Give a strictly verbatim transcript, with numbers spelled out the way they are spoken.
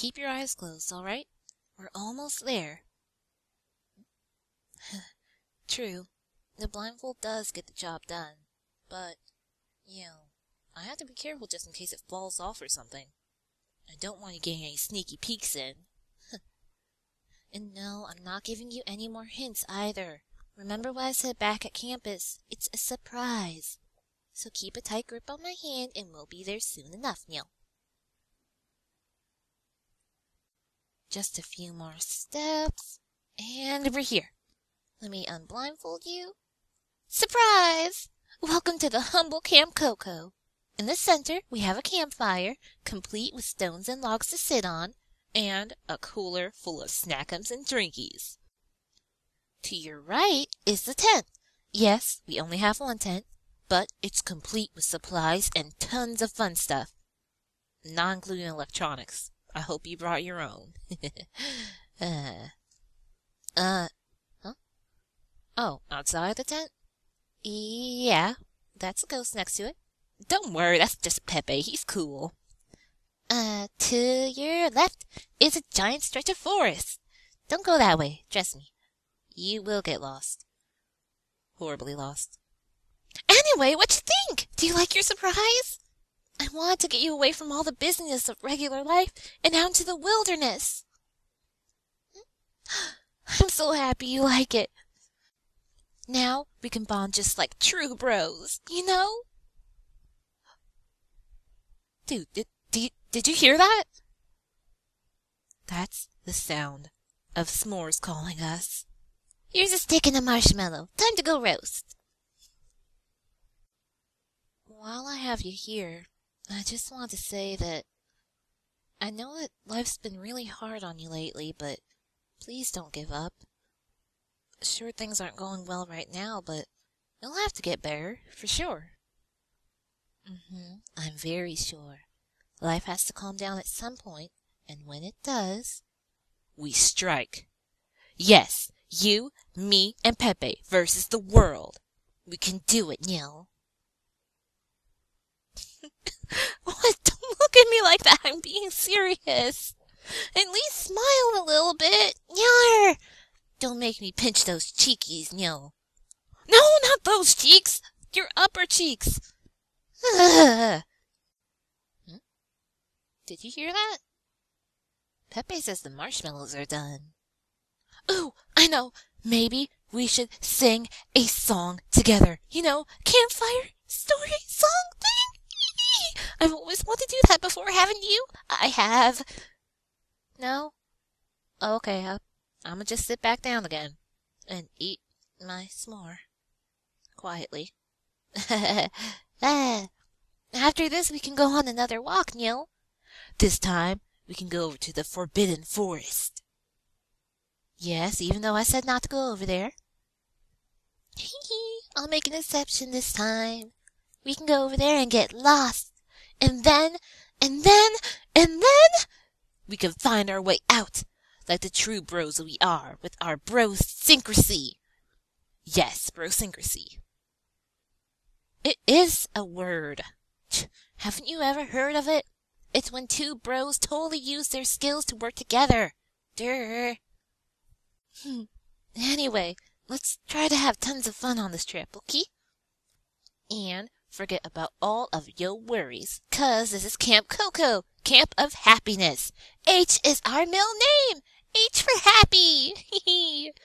keep your eyes closed, all right? We're almost there. True, the blindfold does get the job done, but, you know, I have to be careful just in case it falls off or something. I don't want you getting any sneaky peeks in. And no, I'm not giving you any more hints either. Remember what I said back at campus? It's a surprise. So keep a tight grip on my hand and we'll be there soon enough, Neil. Just a few more steps. And over here. Let me unblindfold you. Surprise! Welcome to the humble Camp Coco. In the center, we have a campfire, complete with stones and logs to sit on, and a cooler full of snackums and drinkies. To your right is the tent. Yes, we only have one tent, but it's complete with supplies and tons of fun stuff. Not including electronics. I hope you brought your own. uh, uh, huh? Oh, outside the tent? Yeah, that's a ghost next to it. Don't worry, that's just Pepe. He's cool. Uh, to your left is a giant stretch of forest. Don't go that way, trust me. You will get lost. Horribly lost. Anyway, what you think? Do you like your surprise? I wanted to get you away from all the busyness of regular life and out into the wilderness. I'm so happy you like it. Now we can bond just like true bros, you know? Dude, did, did, did you hear that? That's the sound of s'mores calling us. Here's a stick and a marshmallow. Time to go roast. While I have you here, I just want to say that I know that life's been really hard on you lately, but please don't give up. Sure, things aren't going well right now, but you'll have to get better, for sure. Mm-hmm, I'm very sure. Life has to calm down at some point, and when it does, we strike. Yes, you, me, and Pepe versus the world. We can do it, Neil. What? Don't look at me like that. I'm being serious. At least smile a little bit. Nyar. Don't make me pinch those cheekies, Neil. No, not those cheeks. Your upper cheeks. Hmm? Did you hear that? Pepe says the marshmallows are done. Ooh, I know. Maybe we should sing a song together. You know, campfire story song thing. I've always wanted to do that before, haven't you? I have. No? Okay, uh, I'm gonna just sit back down again and eat my s'more quietly. Ah, after this, we can go on another walk, Neil. This time, we can go over to the Forbidden Forest. Yes, even though I said not to go over there. Hee hee, I'll make an exception this time. We can go over there and get lost. And then, and then, and then, we can find our way out, like the true bros we are, with our bro-syncrasy. Yes, bro-syncrasy. It is a word. Haven't you ever heard of it? It's when two bros totally use their skills to work together. Durr. Hmm. Anyway, let's try to have tons of fun on this trip, okay? And forget about all of your worries, 'cause this is Camp Coco, Camp of Happiness. H is our middle name. H for happy.